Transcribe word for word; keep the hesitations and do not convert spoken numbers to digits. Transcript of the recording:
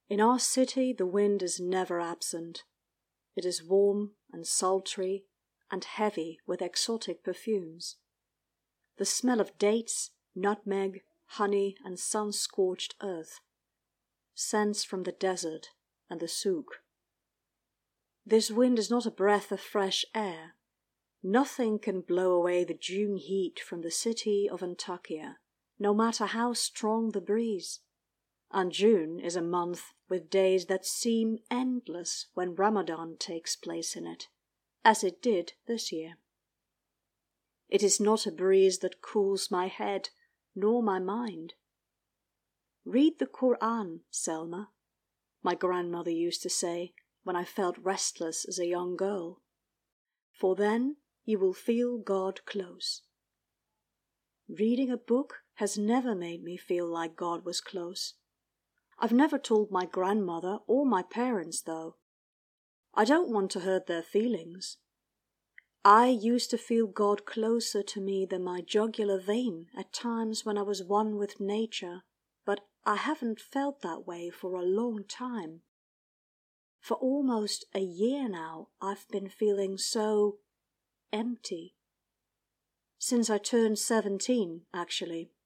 In our city the wind is never absent. It is warm and sultry and heavy with exotic perfumes. The smell of dates, nutmeg, honey, and sun-scorched earth. Scents from the desert and the souk. This wind is not a breath of fresh air. Nothing can blow away the June heat from the city of Antakya, no matter how strong the breeze. And June is a month with days that seem endless when Ramadan takes place in it, as it did this year. It is not a breeze that cools my head, nor my mind. Read the Quran, Selma, my grandmother used to say when I felt restless as a young girl, for then you will feel God close. Reading a book has never made me feel like God was close. I've never told my grandmother or my parents, though. I don't want to hurt their feelings. I used to feel God closer to me than my jugular vein at times when I was one with nature, but I haven't felt that way for a long time. For almost a year now I've been feeling so empty. Since I turned seventeen, actually,